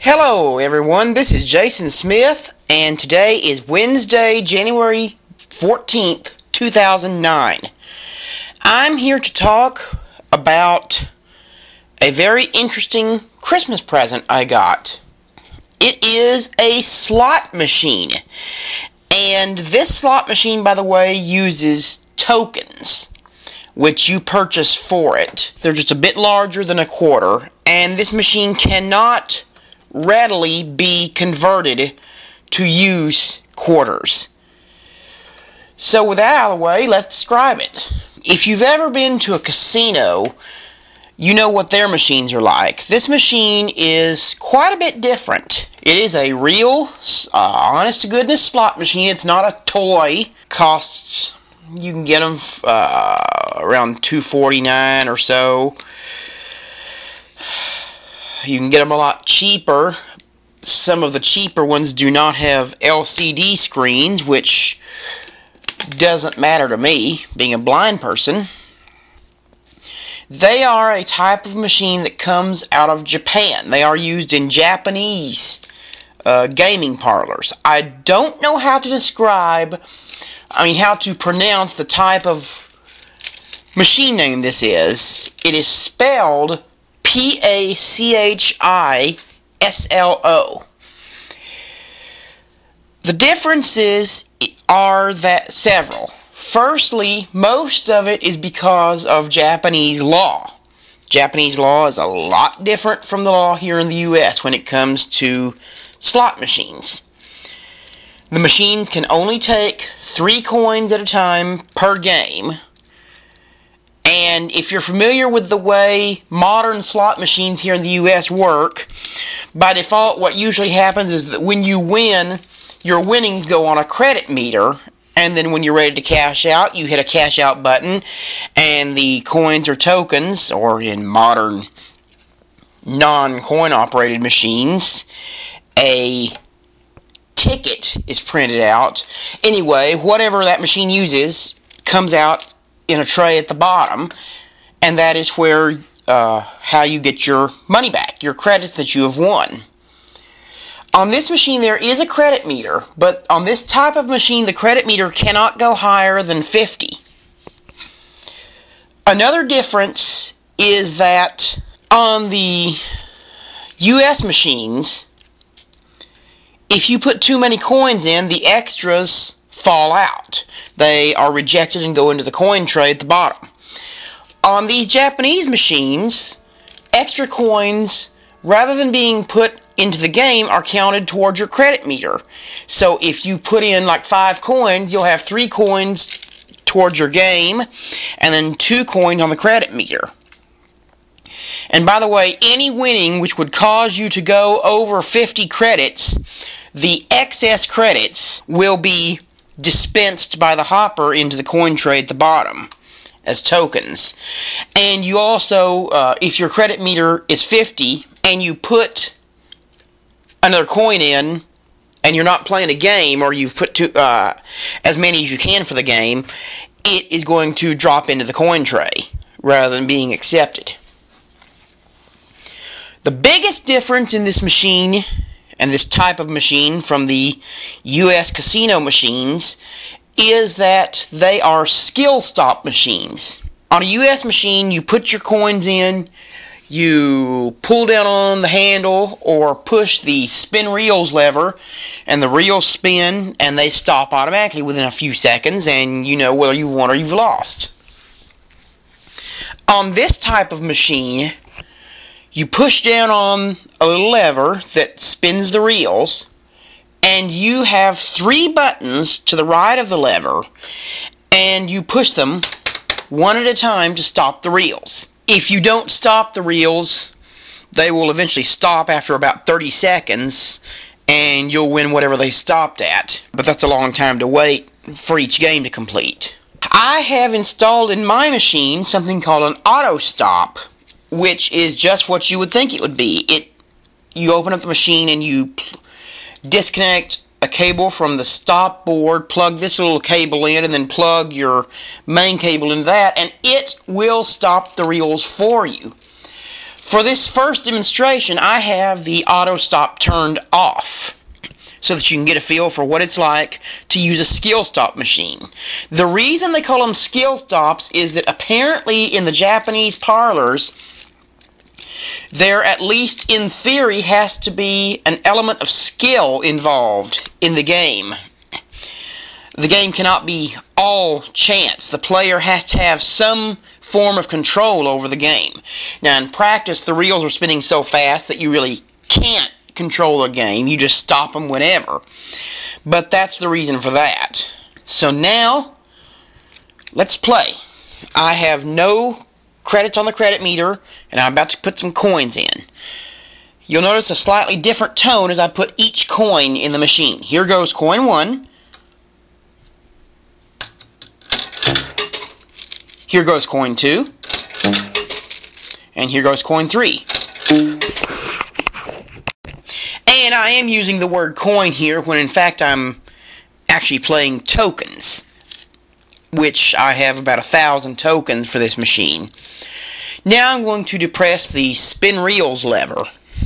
Hello everyone, this is Jason Smith, and today is Wednesday, January 14th, 2009. I'm here to talk about a very interesting Christmas present I got. It is a slot machine, and this slot machine, by the way, uses tokens, which you purchase for it. They're just a bit larger than a quarter, and this machine cannot readily be converted to use quarters. So with that out of the way, let's describe it. If you've ever been to a casino, you know what their machines are like. This machine is quite a bit different. It is a real, honest-to-goodness slot machine. It's not a toy. Costs, you can get them around $249 or so. You can get them a lot cheaper. Some of the cheaper ones do not have LCD screens, which doesn't matter to me, being a blind person. They are a type of machine that comes out of Japan. They are used in Japanese gaming parlors. I don't know how to how to pronounce the type of machine name this is. It is spelled PACHISLO. The differences are that several. Firstly, most of it is because of Japanese law. Japanese law is a lot different from the law here in the U.S. when it comes to slot machines. The machines can only take 3 coins at a time per game. And if you're familiar with the way modern slot machines here in the U.S. work, by default what usually happens is that when you win, your winnings go on a credit meter, and then when you're ready to cash out, you hit a cash out button, and the coins or tokens, or in modern non-coin operated machines, a ticket is printed out. Anyway, whatever that machine uses comes out in a tray at the bottom, and that is where how you get your money back, your credits that you have won. On this machine there is a credit meter, but on this type of machine the credit meter cannot go higher than 50. Another difference is that on the US machines, if you put too many coins in, the extras fall out. They are rejected and go into the coin tray at the bottom. On these Japanese machines, extra coins, rather than being put into the game, are counted towards your credit meter. So if you put in like 5 coins, you'll have 3 coins towards your game, and then 2 coins on the credit meter. And by the way, any winning which would cause you to go over 50 credits, the excess credits will be dispensed by the hopper into the coin tray at the bottom as tokens. And you also, if your credit meter is 50 and you put another coin in and you're not playing a game, or you've put as many as you can for the game, it is going to drop into the coin tray rather than being accepted. The biggest difference in this machine and this type of machine from the U.S. casino machines is that they are skill stop machines. On a U.S. machine, you put your coins in, you pull down on the handle or push the spin reels lever, and the reels spin and they stop automatically within a few seconds, and you know whether you won or you've lost. On this type of machine, you push down on a little lever that spins the reels, and you have 3 buttons to the right of the lever, and you push them one at a time to stop the reels. If you don't stop the reels, they will eventually stop after about 30 seconds, and you'll win whatever they stopped at. But that's a long time to wait for each game to complete. I have installed in my machine something called an auto stop, which is just what you would think it would be. You open up the machine and you disconnect a cable from the stop board, plug this little cable in, and then plug your main cable into that, and it will stop the reels for you. For this first demonstration, I have the auto stop turned off so that you can get a feel for what it's like to use a skill stop machine. The reason they call them skill stops is that apparently in the Japanese parlors, there, at least in theory, has to be an element of skill involved in the game. The game cannot be all chance. The player has to have some form of control over the game. Now, in practice, the reels are spinning so fast that you really can't control the game. You just stop them whenever. But that's the reason for that. So now, let's play. I have no credits on the credit meter, and I'm about to put some coins in. You'll notice a slightly different tone as I put each coin in the machine. Here goes coin 1. Here goes coin 2. And here goes coin 3. And I am using the word coin here when in fact I'm actually playing tokens, which I have about 1,000 tokens for this machine. Now I'm going to depress the spin reels lever.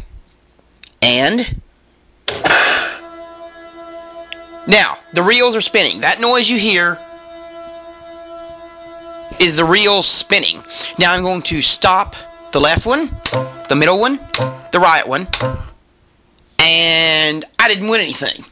And now the reels are spinning. That noise you hear is the reels spinning. Now I'm going to stop the left one, the middle one, the right one, and I didn't win anything.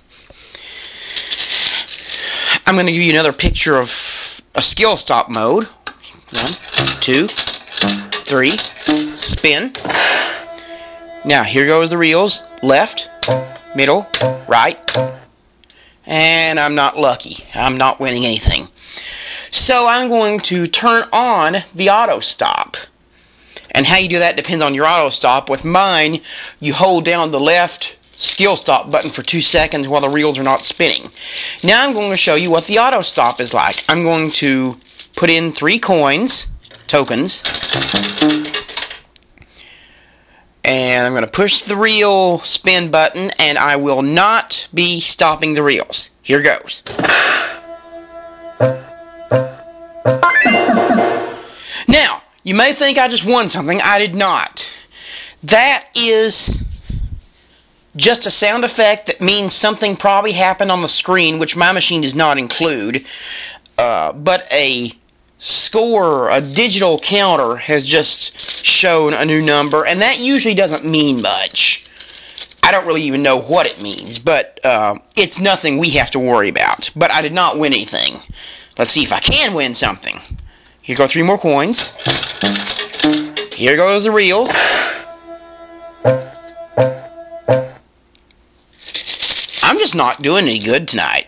I'm going to give you another picture of a skill stop mode. 1, 2, 3, spin. Now here goes the reels, left, middle, right, and I'm not lucky. I'm not winning anything. So I'm going to turn on the auto stop. And how you do that depends on your auto stop. With mine, you hold down the left skill stop button for 2 seconds while the reels are not spinning. Now I'm going to show you what the auto stop is like. I'm going to put in 3 coins, tokens, and I'm going to push the reel spin button, and I will not be stopping the reels. Here goes. Now, you may think I just won something. I did not. That is just a sound effect that means something probably happened on the screen, which my machine does not include. But a score, a digital counter, has just shown a new number, and that usually doesn't mean much. I don't really even know what it means, but it's nothing we have to worry about. But I did not win anything. Let's see if I can win something. Here go 3 more coins. Here goes the reels. I'm just not doing any good tonight.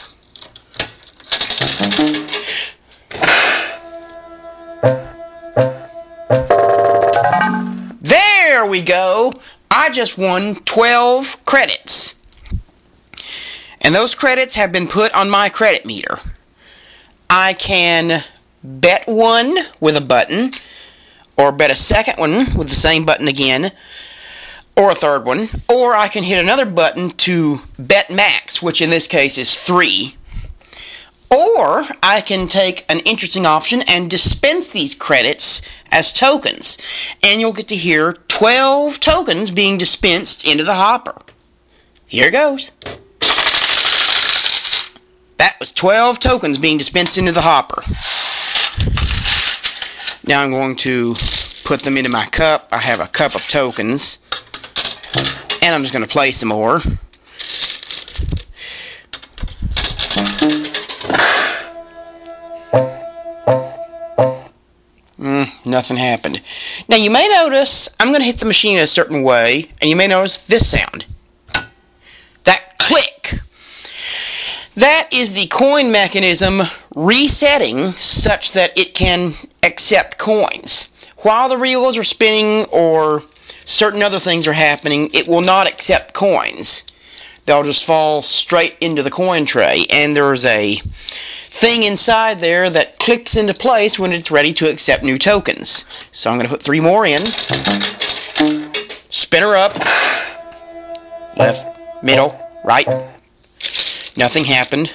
There we go. I just won 12 credits. And those credits have been put on my credit meter. I can bet one with a button, or bet a second one with the same button again, or a third one, or I can hit another button to bet max, which in this case is 3. Or I can take an interesting option and dispense these credits as tokens, and you'll get to hear 12 tokens being dispensed into the hopper. Here goes. That was 12 tokens being dispensed into the hopper. Now I'm going to put them into my cup. I have a cup of tokens. And I'm just going to play some more. Nothing happened. Now you may notice I'm going to hit the machine a certain way, and you may notice this sound. That click. That is the coin mechanism resetting such that it can accept coins. While the reels are spinning or certain other things are happening, it will not accept coins. They'll just fall straight into the coin tray, and there's a thing inside there that clicks into place when it's ready to accept new tokens. So I'm going to put 3 more in. Spin her up. Left, middle, right. Nothing happened.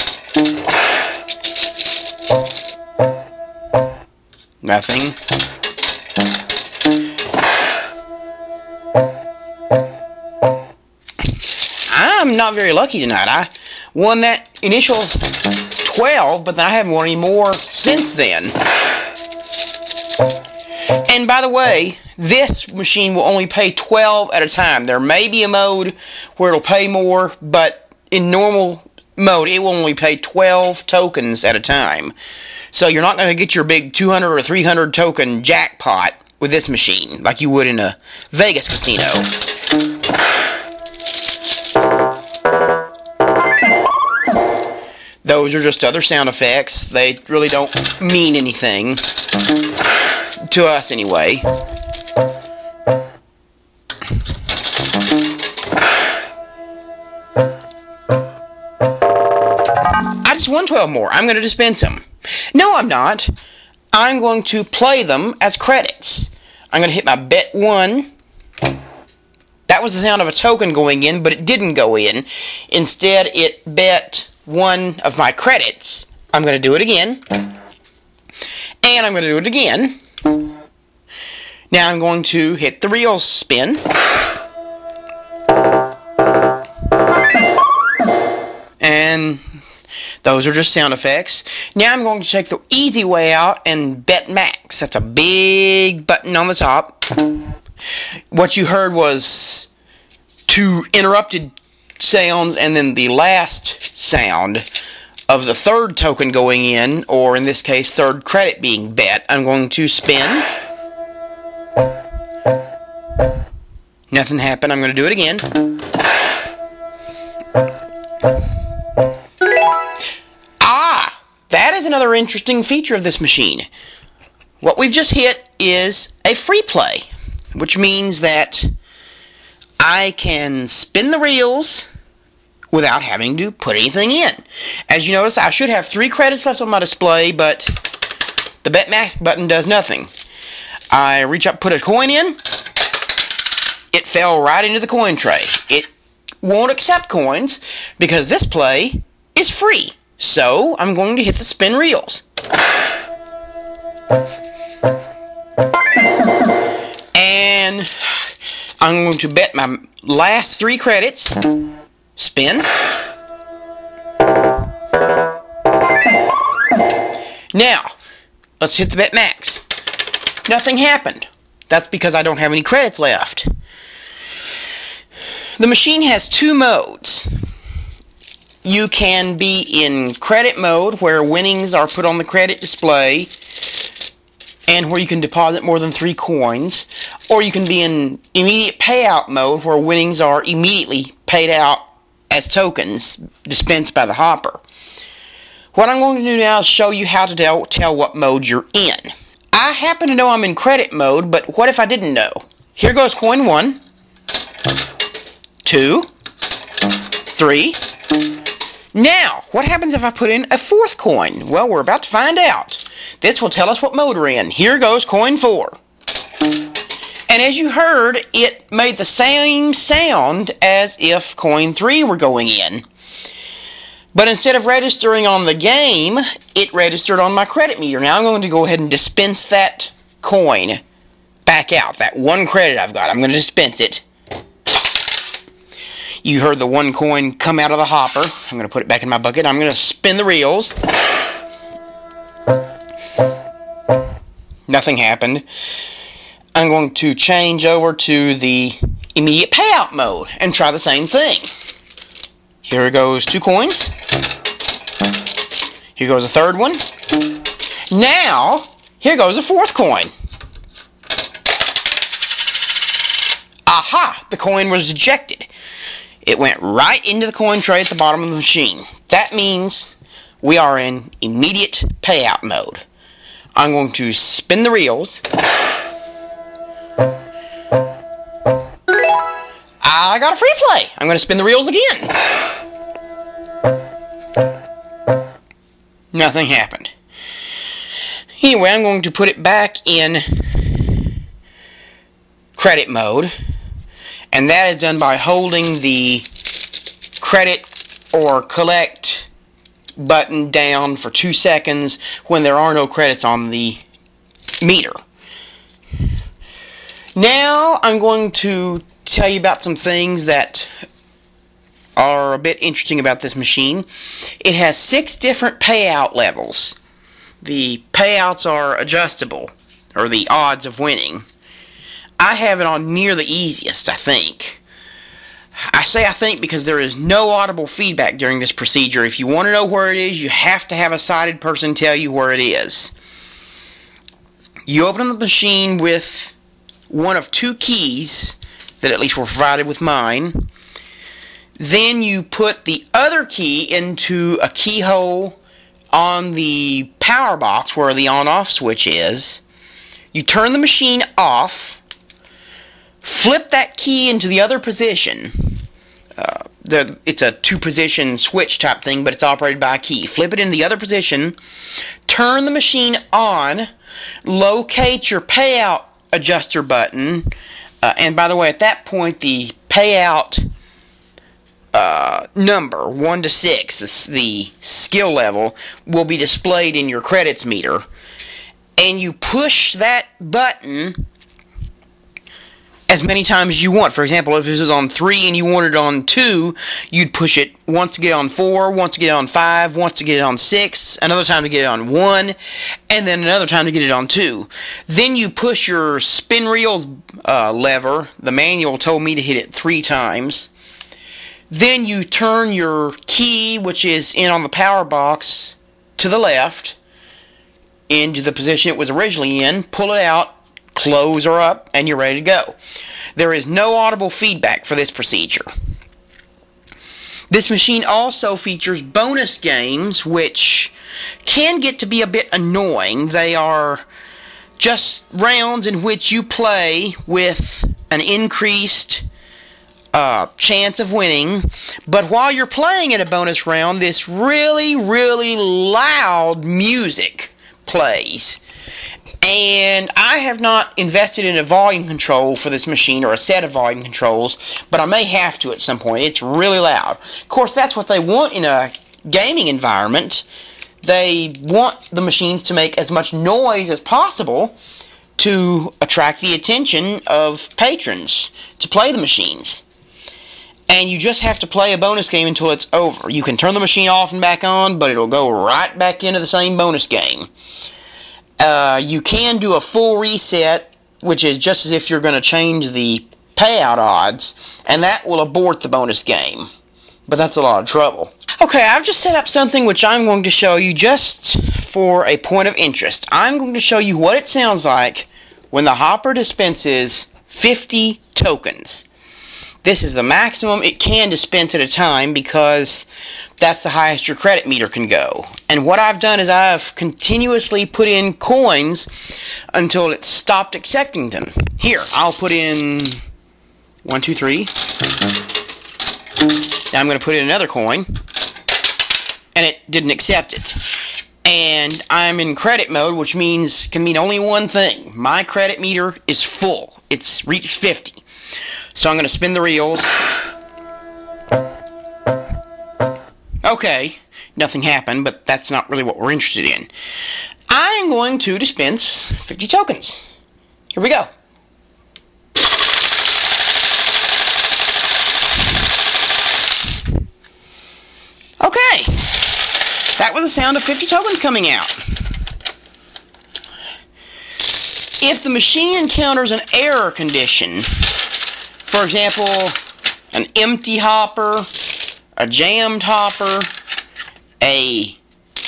Nothing. I'm not very lucky tonight. I won that initial 12, but then I haven't won any more since then. And by the way, this machine will only pay 12 at a time. There may be a mode where it'll pay more, but in normal mode, it will only pay 12 tokens at a time. So you're not going to get your big 200 or 300 token jackpot with this machine like you would in a Vegas casino. Those are just other sound effects. They really don't mean anything. To us, anyway. I just won 12 more. I'm going to dispense them. No, I'm not. I'm going to play them as credits. I'm going to hit my bet 1. That was the sound of a token going in, but it didn't go in. Instead, it bet 1 of my credits. I'm going to do it again. And I'm going to do it again. Now I'm going to hit the reel spin. And those are just sound effects. Now I'm going to take the easy way out and bet max. That's a big button on the top. What you heard was 2 interrupted sounds and then the last sound of the third token going in, or in this case, third credit being bet. I'm going to spin. Nothing happened. I'm going to do it again. That is another interesting feature of this machine. What we've just hit is a free play, which means that I can spin the reels without having to put anything in. As you notice, I should have 3 credits left on my display, but the Bet Max button does nothing. I reach up, put a coin in, it fell right into the coin tray. It won't accept coins because this play is free. So I'm going to hit the spin reels. And I'm going to bet my last 3 credits. Spin. Now, let's hit the Bet Max. Nothing happened. That's because I don't have any credits left. The machine has 2 modes. You can be in credit mode, where winnings are put on the credit display, and where you can deposit more than 3 coins. Or you can be in immediate payout mode, where winnings are immediately paid out as tokens dispensed by the hopper. What I'm going to do now is show you how to tell what mode you're in. I happen to know I'm in credit mode, but what if I didn't know? Here goes coin 1, 2, 3. Now, what happens if I put in a 4th coin? Well, we're about to find out. This will tell us what mode we're in. Here goes coin 4. And as you heard, it made the same sound as if coin 3 were going in. But instead of registering on the game, it registered on my credit meter. Now I'm going to go ahead and dispense that coin back out. That 1 credit I've got, I'm going to dispense it. You heard the 1 coin come out of the hopper. I'm going to put it back in my bucket. I'm going to spin the reels. Nothing happened. I'm going to change over to the immediate payout mode and try the same thing. Here goes 2 coins. Here goes a 3rd one. Now, here goes a 4th coin. Aha! The coin was ejected. It went right into the coin tray at the bottom of the machine. That means we are in immediate payout mode. I'm going to spin the reels. I got a free play. I'm going to spin the reels again. Nothing happened. Anyway, I'm going to put it back in credit mode. And that is done by holding the credit or collect button down for 2 seconds when there are no credits on the meter. Now I'm going to tell you about some things that are a bit interesting about this machine. It has 6 different payout levels. The payouts are adjustable, or the odds of winning. I have it on near the easiest, I think. I say I think because there is no audible feedback during this procedure. If you want to know where it is, you have to have a sighted person tell you where it is. You open the machine with one of 2 keys that at least were provided with mine. Then you put the other key into a keyhole on the power box where the on-off switch is. You turn the machine off, flip that key into the other position. It's a 2-position switch type thing, but it's operated by a key. Flip it in the other position, turn the machine on, locate your payout adjuster button, and by the way, at that point, the payout number, 1 to 6, the skill level, will be displayed in your credits meter. And you push that button as many times as you want. For example, if this is on 3 and you want it on 2, you'd push it once to get it on 4, once to get it on 5, once to get it on 6, another time to get it on 1, and then another time to get it on 2. Then you push your spin reels lever. The manual told me to hit it 3 times. Then you turn your key, which is in on the power box, to the left, into the position it was originally in, pull it out, close her up, and you're ready to go. There is no audible feedback for this procedure. This machine also features bonus games, which can get to be a bit annoying. They are just rounds in which you play with an increased chance of winning, but while you're playing in a bonus round, this really, really loud music plays. And I have not invested in a volume control for this machine, or a set of volume controls, but I may have to at some point. It's really loud. Of course, that's what they want in a gaming environment. They want the machines to make as much noise as possible to attract the attention of patrons to play the machines. And you just have to play a bonus game until it's over. You can turn the machine off and back on, but it'll go right back into the same bonus game. You can do a full reset, which is just as if you're going to change the payout odds, and that will abort the bonus game. But that's a lot of trouble. Okay, I've just set up something which I'm going to show you just for a point of interest. I'm going to show you what it sounds like when the hopper dispenses 50 tokens. This is the maximum it can dispense at a time because that's the highest your credit meter can go. And what I've done is I've continuously put in coins until it stopped accepting them. Here, I'll put in 1, 2, 3. Now I'm going to put in another coin, and it didn't accept it. And I'm in credit mode, which can mean only one thing. My credit meter is full. It's reached 50. So I'm going to spin the reels. Okay, nothing happened, but that's not really what we're interested in. I am going to dispense 50 tokens. Here we go. Okay, that was the sound of 50 tokens coming out. If the machine encounters an error condition, for example, an empty hopper, a jammed hopper, a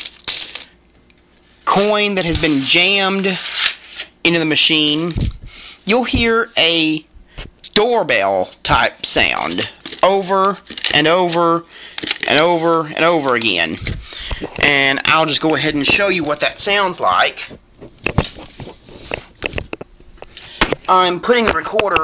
coin that has been jammed into the machine, you'll hear a doorbell type sound over and over and over and over again. And I'll just go ahead and show you what that sounds like. I'm putting this recorder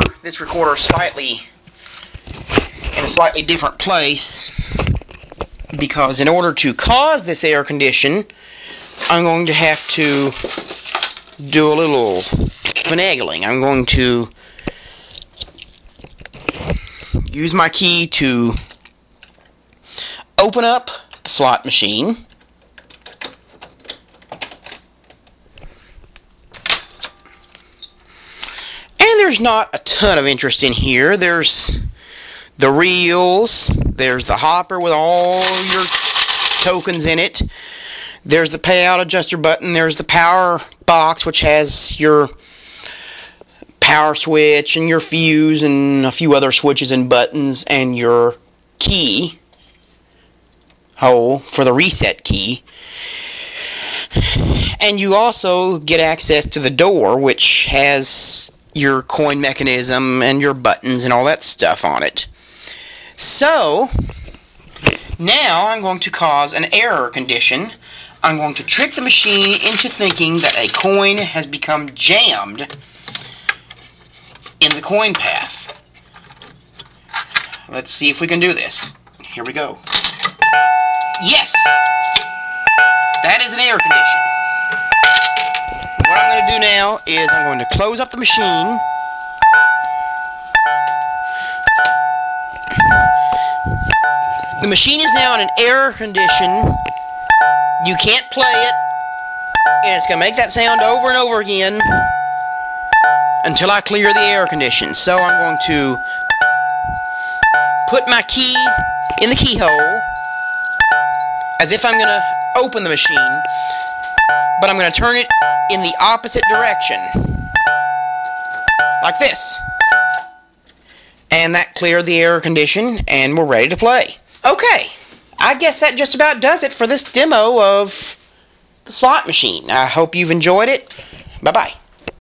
in a slightly different place because in order to cause this error condition, I'm going to have to do a little finagling. I'm going to use my key to open up the slot machine. there's not a ton of interest in here. There's the reels, there's the hopper with all your tokens in it, there's the payout adjuster button, there's the power box which has your power switch and your fuse and a few other switches and buttons, and your key hole for the reset key. And you also get access to the door, which has your coin mechanism and your buttons and all that stuff on it. So now I'm going to cause an error condition. I'm going to trick the machine into thinking that a coin has become jammed in the coin path. Let's see if we can do this. Here we go. Yes! That is an error condition. What I'm going to do now is I'm going to close up the machine. The machine is now in an error condition. You can't play it. And it's going to make that sound over and over again until I clear the error condition. So I'm going to put my key in the keyhole as if I'm going to open the machine, but I'm going to turn it in the opposite direction, like this. And that cleared the error condition, and we're ready to play. Okay, I guess that just about does it for this demo of the slot machine. I hope you've enjoyed it. Bye-bye.